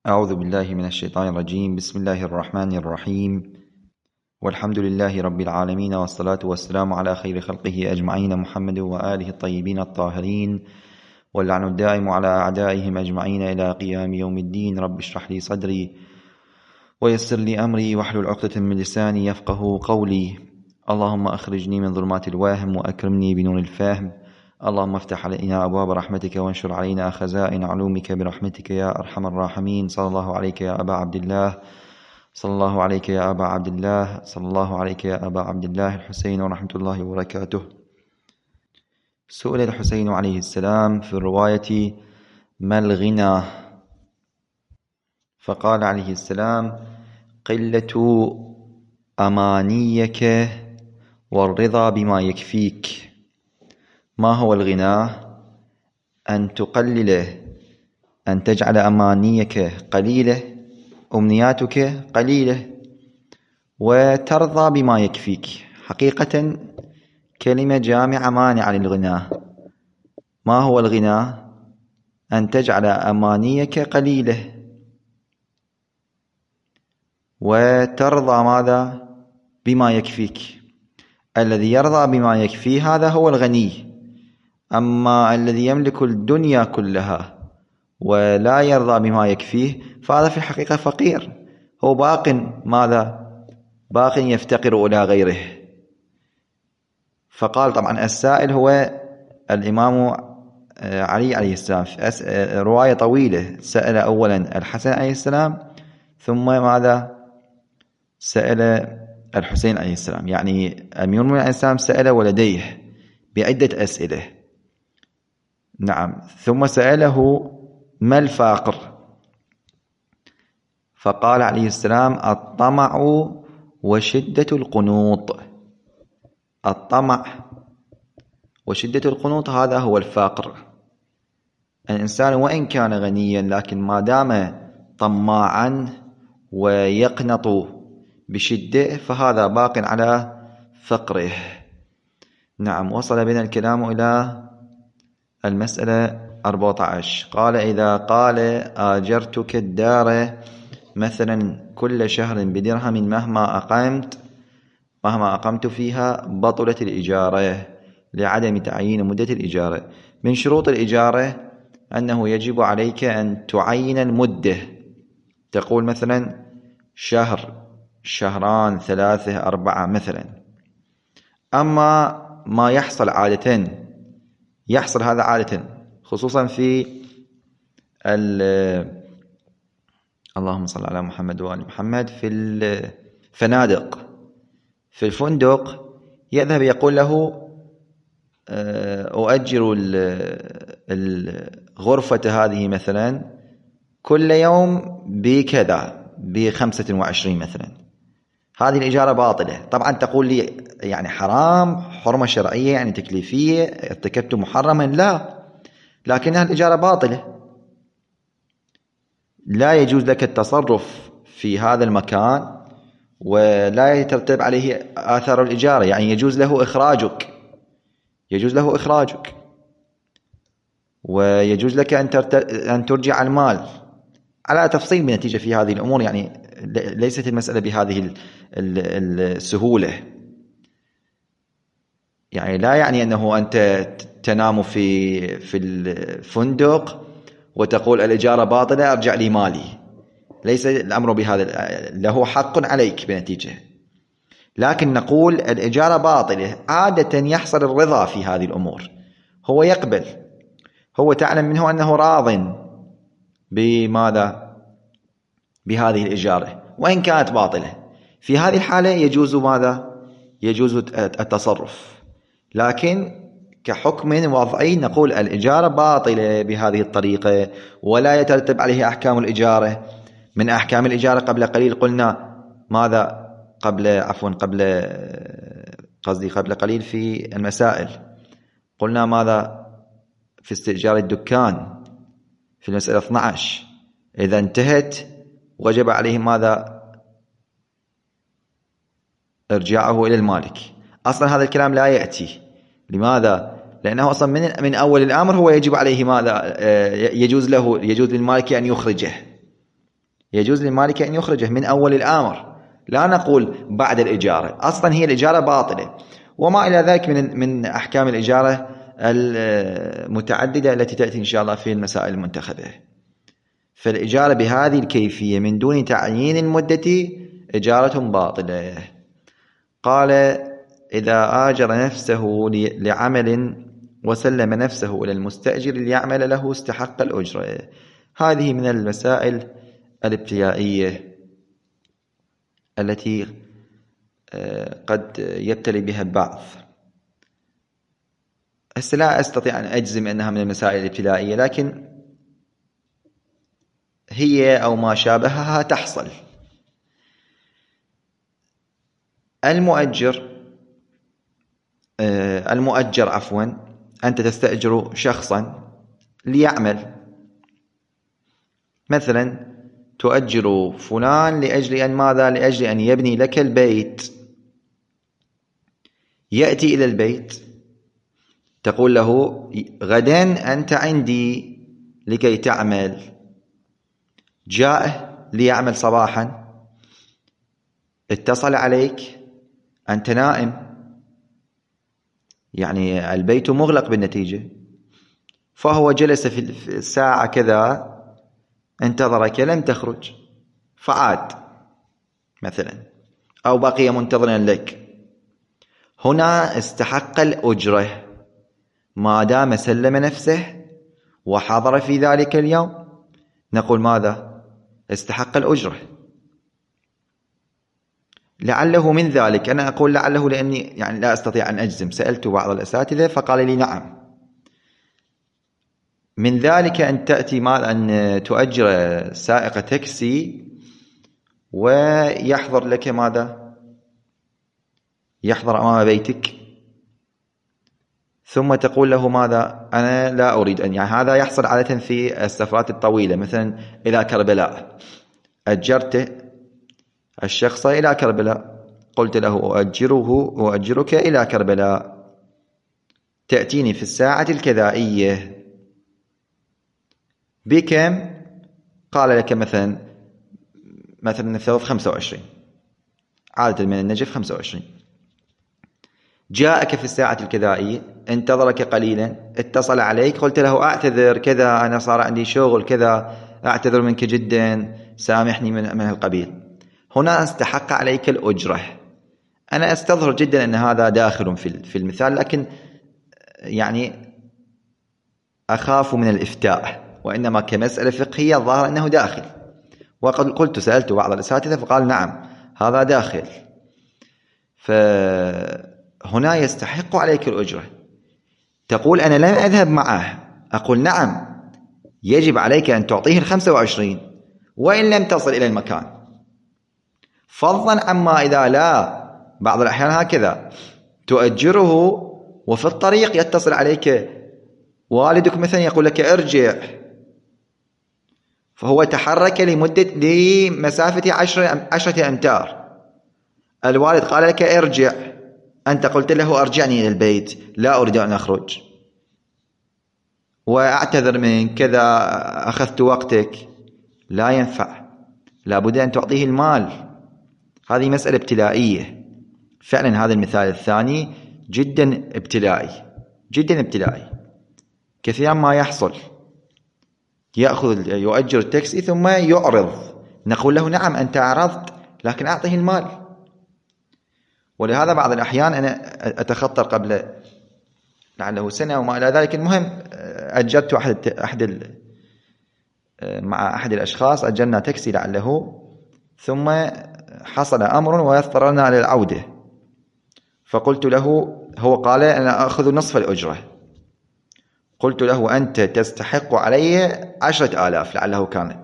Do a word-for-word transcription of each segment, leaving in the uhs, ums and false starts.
أعوذ بالله من الشيطان الرجيم. بسم الله الرحمن الرحيم، والحمد لله رب العالمين، والصلاة والسلام على خير خلقه أجمعين محمد وآله الطيبين الطاهرين، واللعن الدائم على أعدائهم أجمعين إلى قيام يوم الدين. رب اشرح لي صدري ويسر لي أمري واحلل عقدة من لساني يفقه قولي. اللهم أخرجني من ظلمات الوهم وأكرمني بنور الفهم. اللهم افتح علينا أبواب رحمتك وانشر علينا خزائن علومك برحمتك يا أرحم الراحمين. صلى الله عليك يا أبا عبد الله، صلى الله عليك يا أبا عبد الله، صلى الله عليك يا أبا عبد الله الحسين ورحمة الله وبركاته. سئل الحسين عليه السلام في الرواية: ما الغنى؟ فقال عليه السلام: قلة أمانيك والرضا بما يكفيك. ما هو الغنى؟ أن تقلل، أن تجعل أمانيك قليلة، أمنياتك قليلة، وترضى بما يكفيك. حقيقة كلمة جامعة مانعة للغنى. ما هو الغنى؟ أن تجعل أمانيك قليلة وترضى ماذا؟ بما يكفيك. الذي يرضى بما يكفيه هذا هو الغني. أما الذي يملك الدنيا كلها ولا يرضى بما يكفيه فهذا في الحقيقة فقير، هو باق ماذا؟ باق يفتقر إلى غيره. فقال طبعا السائل هو الإمام علي عليه السلام. رواية طويلة، سأل أولا الحسن عليه السلام ثم ماذا؟ سأل الحسين عليه السلام. يعني أمير المؤمنين عليه السلام سأل ولديه بعدة أسئلة. نعم. ثم سأله: ما الفاقر؟ فقال عليه السلام: الطمع وشدة القنوط. الطمع وشدة القنوط هذا هو الفاقر. الإنسان وإن كان غنيا لكن ما دام طماعا ويقنط بشدة فهذا باق على فقره. نعم. وصل بنا الكلام إلى المسألة أربعة عشر. قال: إذا قال آجرتك الدار مثلا كل شهر بدرهم مهما أقمت مهما أقمت فيها بطلت الإجارة لعدم تعيين مدة الإجارة. من شروط الإجارة أنه يجب عليك أن تعين المدة. تقول مثلا شهر، شهران، ثلاثة، أربعة مثلا. أما ما يحصل عادة، يحصل هذا عادة خصوصا في اللهم صل على محمد وآل محمد في الفنادق. في الفندق يذهب يقول له أؤجر الغرفة هذه مثلا كل يوم بكذا بخمسة وعشرين مثلا. هذه الإجارة باطلة. طبعا تقول لي يعني حرام، حرمة شرعية يعني تكليفية، ارتكبت محرما. لا، لكنها الإجارة باطلة. لا يجوز لك التصرف في هذا المكان ولا يترتب عليه آثار الإجارة. يعني يجوز له إخراجك، يجوز له إخراجك ويجوز لك أن ترجع المال على تفصيل بنتيجة في هذه الأمور. يعني ليست المسألة بهذه السهولة. يعني لا يعني أنه أنت تنام في في الفندق وتقول الإجارة باطلة أرجع لي مالي. ليس الأمر بهذا، له حق عليك بنتيجة. لكن نقول الإجارة باطلة. عادة يحصل الرضا في هذه الأمور، هو يقبل، هو تعلم منه أنه راض بماذا؟ بهذه الإجارة وإن كانت باطلة. في هذه الحالة يجوز ماذا؟ يجوز التصرف. لكن كحكم وضعي نقول الإجارة باطلة بهذه الطريقة ولا يترتب عليه أحكام الإجارة. من أحكام الإجارة قبل قليل قلنا ماذا؟ قبل عفوا قبل قصدي قبل قليل في المسائل قلنا ماذا؟ في استئجار الدكان في المسألة اثني عشر إذا انتهت وجب عليه ماذا؟ ارجاعه إلى المالك. أصلا هذا الكلام لا يأتي. لماذا؟ لأنه أصلا من من أول الأمر هو يجب عليه ماذا؟ يجوز له، يجوز للمالك أن يخرجه. يجوز للمالك أن يخرجه من أول الأمر، لا نقول بعد الإجارة. أصلا هي الإجارة باطلة، وما إلى ذلك من من أحكام الإجارة المتعددة التي تأتي إن شاء الله في المسائل المنتخبة. فالإجارة بهذه الكيفية من دون تعيين المدة إجارة باطلة. قال: إذا آجر نفسه لعمل وسلم نفسه إلى المستأجر ليعمل له استحق الأجرة. هذه من المسائل الابتدائية التي قد يبتلي بها البعض. هسه لا أستطيع أن أجزم أنها من المسائل الابتدائية، لكن هي أو ما شابهها تحصل. المؤجر المؤجر عفوا أنت تستأجر شخصا ليعمل، مثلا تؤجر فلان لأجل أن ماذا؟ لأجل أن يبني لك البيت. يأتي إلى البيت، تقول له: غدا أنت عندي لكي تعمل. جاء ليعمل صباحا، اتصل عليك، أنت نائم، يعني البيت مغلق بالنتيجة، فهو جلس في الساعة كذا انتظرك لم تخرج فعاد مثلا، أو بقي منتظرا لك. هنا استحق الأجرة ما دام سلم نفسه وحضر في ذلك اليوم. نقول ماذا؟ استحق الأجرة. لعله من ذلك، أنا أقول لعله لأني يعني لا أستطيع أن أجزم. سألت بعض الأساتذة فقال لي نعم. من ذلك أن تأتي مال أن تؤجر سائق تاكسي ويحضر لك ماذا؟ يحضر أمام بيتك، ثم تقول له ماذا؟ أنا لا أريد أن، يعني هذا يحصل عادة في السفرات الطويلة، مثلا إلى كربلاء، أجرت الشخص إلى كربلاء، قلت له أؤجره وأؤجرك إلى كربلاء، تأتيني في الساعة الكذائية بكم؟ قال لك مثلا مثلا الثوب خمسة وعشرين، عادة من النجف خمسة وعشرين. جاءك في الساعة الكذائية، انتظرك قليلا، اتصل عليك، قلت له أعتذر كذا، أنا صار عندي شغل كذا، أعتذر منك جدا، سامحني من من القبيل. هنا استحق عليك الأجرة. أنا أستظهر جدا أن هذا داخل في في المثال، لكن يعني أخاف من الإفتاء، وإنما كمسألة فقهية الظاهر أنه داخل. وقد قلت سألت بعض الأساتذة فقال نعم هذا داخل. فهنا يستحق عليك الأجرة. تقول أنا لم أذهب معه، أقول نعم يجب عليك أن تعطيه الخمسة وعشرين وإن لم تصل إلى المكان، فضلا عما إذا لا. بعض الأحيان هكذا تؤجره وفي الطريق يتصل عليك والدك مثلا يقول لك ارجع، فهو تحرك لمدة لمسافة عشرة, عشرة أمتار. الوالد قال لك ارجع، أنت قلت له أرجعني إلى البيت، لا أريد أن أخرج وأعتذر من كذا، أخذت وقتك. لا ينفع، لابد أن تعطيه المال. هذه مسألة ابتلائية فعلا. هذا المثال الثاني جدا ابتلائي، جدا ابتلائي. كثيرا ما يحصل يأخذ يؤجر التاكسي ثم يعرض، نقول له نعم أنت عرضت لكن أعطيه المال. ولهذا بعض الأحيان أنا أتخطر قبل لعله سنة وما إلى ذلك، المهم أجرت أحد أحد مع أحد الأشخاص، أجرنا تاكسي لعله، ثم حصل أمر واضطررنا على العودة، فقلت له، هو قال أنا أخذ نصف الأجرة، قلت له أنت تستحق علي عشرة آلاف لعله كانت،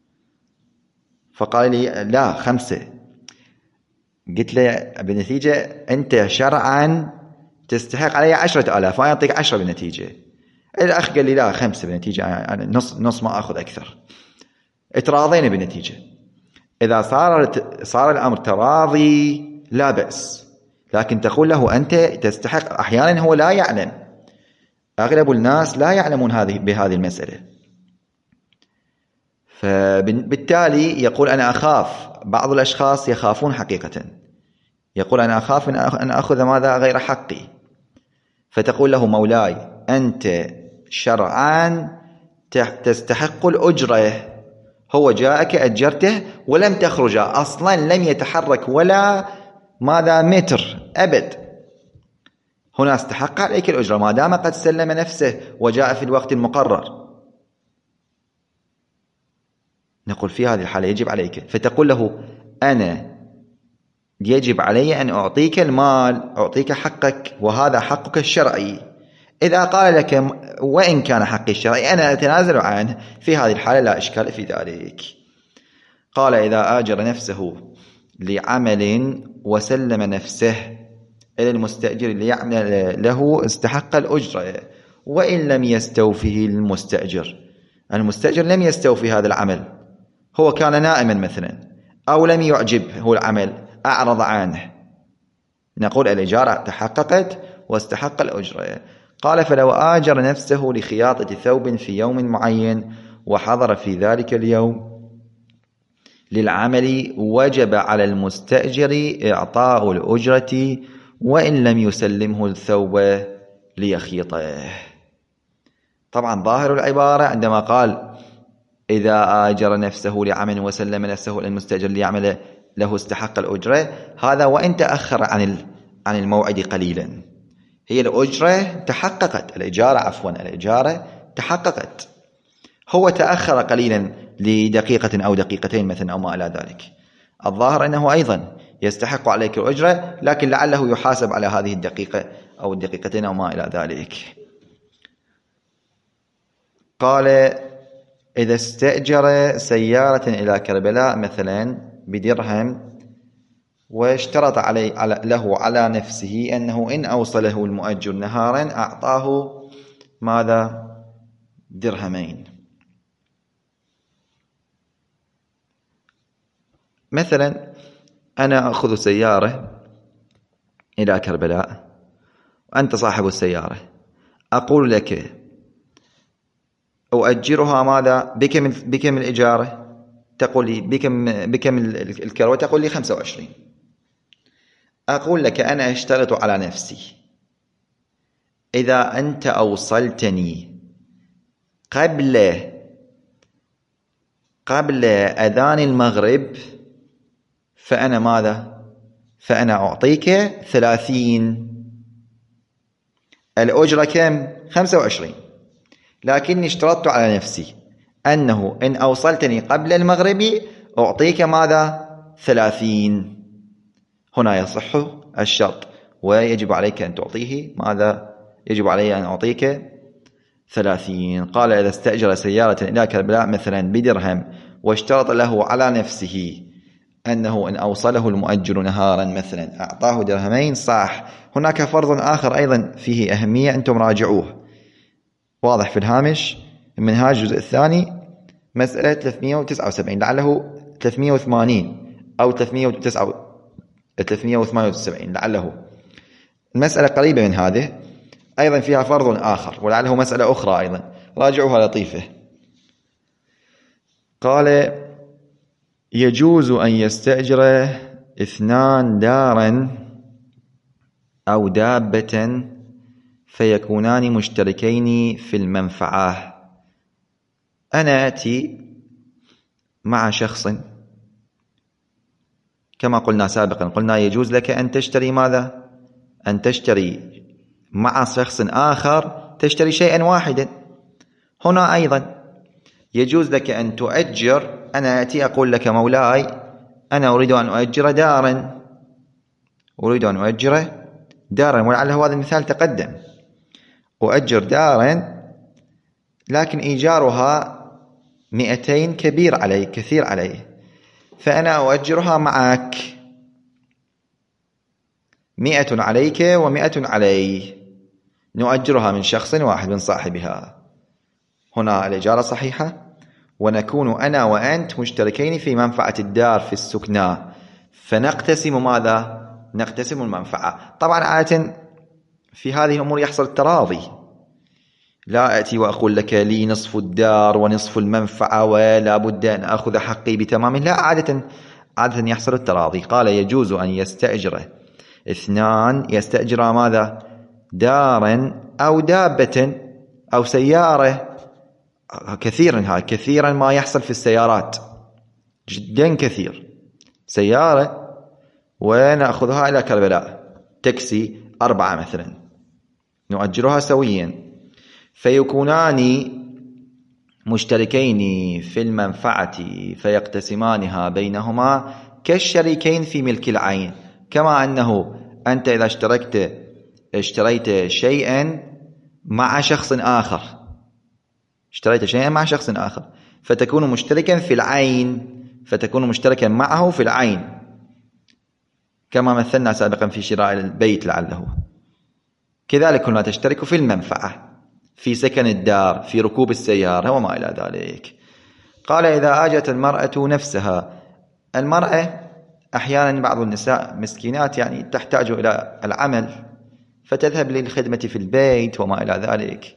فقال لي لا خمسة. قلت له بالنتيجة أنت شرعا تستحق علي عشرة آلاف وأنا أعطيك عشرة بالنتيجة. الأخ قال لي لا خمسة بالنتيجة، يعني نص نص ما أخذ أكثر. اتراضينا بالنتيجة. إذا صار صار الأمر تراضي لا بأس، لكن تقول له أنت تستحق. أحيانا هو لا يعلم، أغلب الناس لا يعلمون هذه بهذه المسألة. فبالتالي يقول أنا أخاف. بعض الأشخاص يخافون حقيقة، يقول أنا أخاف أن أخذ ماذا غير حقي، فتقول له مولاي أنت شرعان تستحق الأجرة، هو جاءك أجرته ولم تخرج أصلا، لم يتحرك ولا ماذا متر أبد، هنا استحق عليك الأجرة ما دام قد سلم نفسه وجاء في الوقت المقرر. نقول في هذه الحالة يجب عليك، فتقول له أنا يجب علي أن أعطيك المال، أعطيك حقك وهذا حقك الشرعي. إذا قال لك وإن كان حقي الشرعي أنا أتنازل عنه، في هذه الحالة لا إشكال في ذلك. قال إذا آجر نفسه لعمل وسلم نفسه إلى المستأجر ليعمل له استحق الأجرة، وإن لم يستوفه المستأجر، المستأجر لم يستوفي هذا العمل، هو كان نائما مثلا أو لم يعجبه العمل أعرض عنه، نقول الإجارة تحققت واستحق الأجرة. قال فلو آجر نفسه لخياطة ثوب في يوم معين وحضر في ذلك اليوم للعمل وجب على المستأجر إعطاء الأجرة وإن لم يسلمه الثوب ليخيطه. طبعا ظاهر العبارة عندما قال إذا آجر نفسه لعمل وسلم نفسه للمستأجر ليعمل له استحق الأجرة، هذا وإن تأخر عن عن الموعد قليلا، هي الأجرة تحققت، الإجارة عفوا الإجارة تحققت، هو تأخر قليلا لدقيقة أو دقيقتين مثلا أو ما إلى ذلك، الظاهر أنه أيضا يستحق عليك الأجرة، لكن لعله يحاسب على هذه الدقيقة أو الدقيقتين أو ما إلى ذلك. قال إذا استأجر سيارة إلى كربلاء مثلا بدرهم واشترط علي على له على نفسه أنه إن أوصله المؤجر نهارا أعطاه ماذا درهمين. مثلا أنا أخذ سيارة إلى كربلاء وأنت صاحب السيارة، أقول لك أؤجرها ماذا بكم بكم الإجارة؟ تقول لي بكم بكم الكروة؟ تقول لي خمسة وعشرين. أقول لك أنا أشترط على نفسي إذا أنت أوصلتني قبل قبل أذان المغرب فأنا ماذا؟ فأنا أعطيك ثلاثين. الأجرة كم؟ خمسة وعشرين، لكني اشترطت على نفسي أنه إن أوصلتني قبل المغرب أعطيك ماذا؟ ثلاثين. هنا يصح الشرط ويجب عليك أن تعطيه ماذا؟ يجب علي أن أعطيك ثلاثين. قال إذا استأجر سيارة إلى كربلاء مثلا بدرهم واشترط له على نفسه أنه إن أوصله المؤجر نهارا مثلا أعطاه درهمين صح. هناك فرض آخر أيضا فيه أهمية أنتم راجعوه، واضح في الهامش المنهاج الجزء الثاني مسألة ثلاثمئة وتسعة وسبعين، لعله ثلاثمئة وثمانين أو ثلاثمئة وثمانية وسبعين، لعله المسألة قريبة من هذه، أيضا فيها فرض آخر ولعله مسألة أخرى أيضا، راجعوها لطيفة. قال يجوز أن يستأجر اثنان دارا أو دابة فيكونان مشتركين في المنفعة. أنا أتي مع شخص كما قلنا سابقا، قلنا يجوز لك أن تشتري ماذا؟ أن تشتري مع شخص آخر تشتري شيئا واحدا. هنا أيضا يجوز لك أن تؤجر، أنا أتي أقول لك مولاي أنا أريد أن أؤجر دارا، أريد أن أؤجر دارا، ولعله هذا المثال تقدم، أؤجر دارا لكن إيجارها مئتين كبير علي كثير علي، فأنا أؤجرها معك مئة عليك ومئة علي، نؤجرها من شخص واحد من صاحبها. هنا الإجارة صحيحة ونكون أنا وأنت مشتركين في منفعة الدار في السكنى، فنقتسم ماذا؟ نقتسم المنفعة. طبعا عادة في هذه الأمور يحصل التراضي، لا أتي وأقول لك لي نصف الدار ونصف المنفعة ولا بد أن أخذ حقي بتمام. لا، عادة عادة يحصل التراضي. قال يجوز أن يستأجر اثنان يستأجر ماذا؟ دارا أو دابة أو سيارة. كثيرا هذا كثيرا ما يحصل في السيارات، جدا كثير. سيارة ونأخذها إلى كربلاء، تاكسي أربعة مثلا، نؤجرها سويا، فيكونان مشتركين في المنفعة فيقتسمانها بينهما كالشريكين في ملك العين. كما أنه أنت إذا اشتركت اشتريت شيئا مع شخص آخر اشتريت شيئا مع شخص آخر فتكون مشتركا في العين، فتكون مشتركا معه في العين، كما مثلنا سابقا في شراء البيت لعله. كذلك هنا تشترك في المنفعة، في سكن الدار، في ركوب السيارة وما إلى ذلك. قال إذا آجت المرأة نفسها. المرأة أحيانا بعض النساء مسكينات يعني تحتاج إلى العمل فتذهب للخدمة في البيت وما إلى ذلك،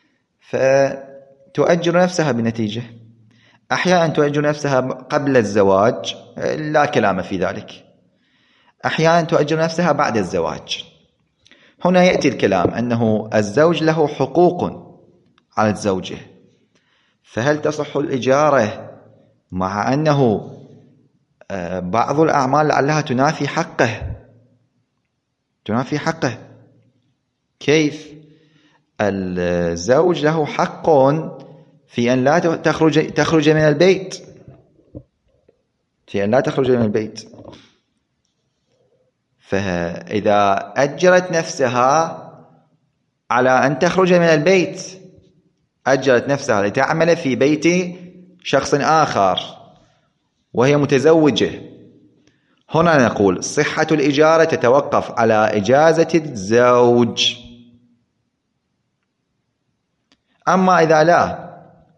فتؤجر نفسها بالنتيجة. أحيانا تؤجر نفسها قبل الزواج، لا كلام في ذلك. أحيانا تؤجر نفسها بعد الزواج. هنا يأتي الكلام أنه الزوج له حقوق على الزوجة، فهل تصح الإجارة مع أنه بعض الأعمال لعلها تنافي حقه تنافي حقه كيف؟ الزوج له حق في أن لا تخرج تخرج من البيت في أن لا تخرج من البيت فإذا أجرت نفسها على أن تخرج من البيت، أجرت نفسها لتعمل في بيت شخص آخر وهي متزوجة، هنا نقول صحة الإجارة تتوقف على إجازة الزوج. أما إذا لا،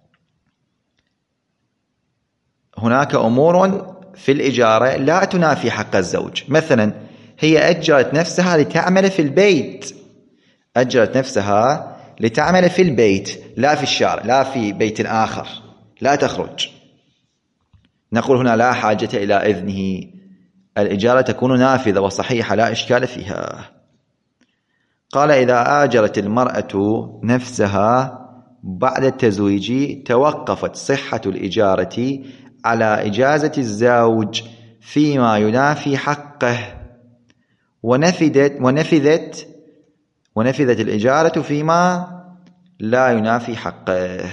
هناك أمور في الإجارة لا تنافي حق الزوج. مثلا هي أجرت نفسها لتعمل في البيت أجرت نفسها لتعمل في البيت لا في الشارع، لا في بيت آخر، لا تخرج. نقول هنا لا حاجة إلى إذنه، الإجارة تكون نافذة وصحيحة لا إشكال فيها. قال إذا آجرت المرأة نفسها بعد التزويج توقفت صحة الإجارة على إجازة الزوج فيما ينافي حقه، ونفذت ونفذت ونفذت الإجارة فيما لا ينافي حقه.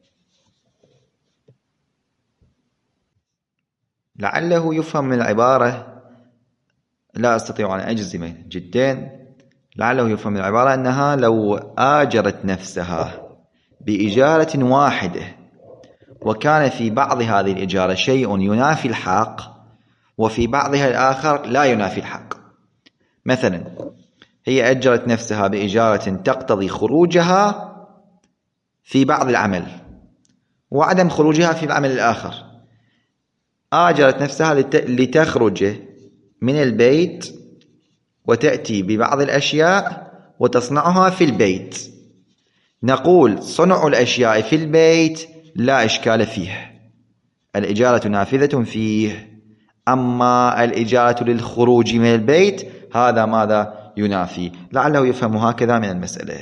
لعله يفهم من العبارة، لا أستطيع أن أجزم جدا، لعله يفهم من العبارة أنها لو آجرت نفسها بإجارة واحدة وكان في بعض هذه الإجارة شيء ينافي الحق وفي بعضها الآخر لا ينافي الحق. مثلا هي أجرت نفسها بإجارة تقتضي خروجها في بعض العمل وعدم خروجها في العمل الآخر، آجرت نفسها لتخرج من البيت وتأتي ببعض الأشياء وتصنعها في البيت. نقول صنع الأشياء في البيت لا إشكال فيه، الإجارة نافذة فيه. أما الإجارة للخروج من البيت هذا ماذا ينافي؟ لعله يفهم هكذا من المسألة.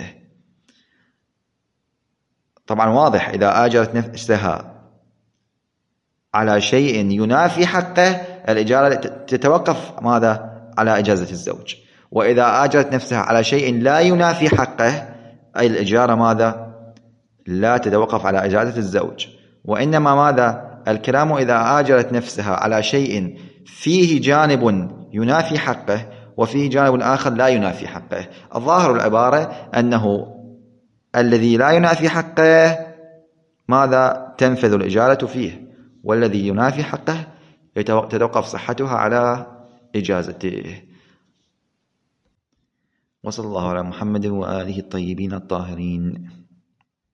طبعا واضح إذا آجرت نفسها على شيء ينافي حقه الإجارة تتوقف ماذا؟ على إجازة الزوج. وإذا آجرت نفسها على شيء لا ينافي حقه أي الإجارة ماذا؟ لا تتوقف على إجازة الزوج، وإنما ماذا؟ الكلام إذا آجرت نفسها على شيء فيه جانب ينافي حقه وفيه جانب آخر لا ينافي حقه. الظاهر العبارة أنه الذي لا ينافي حقه ماذا؟ تنفذ الإجارة فيه، والذي ينافي حقه تتوقف صحتها على إجازته. وصلى الله على محمد وآله الطيبين الطاهرين.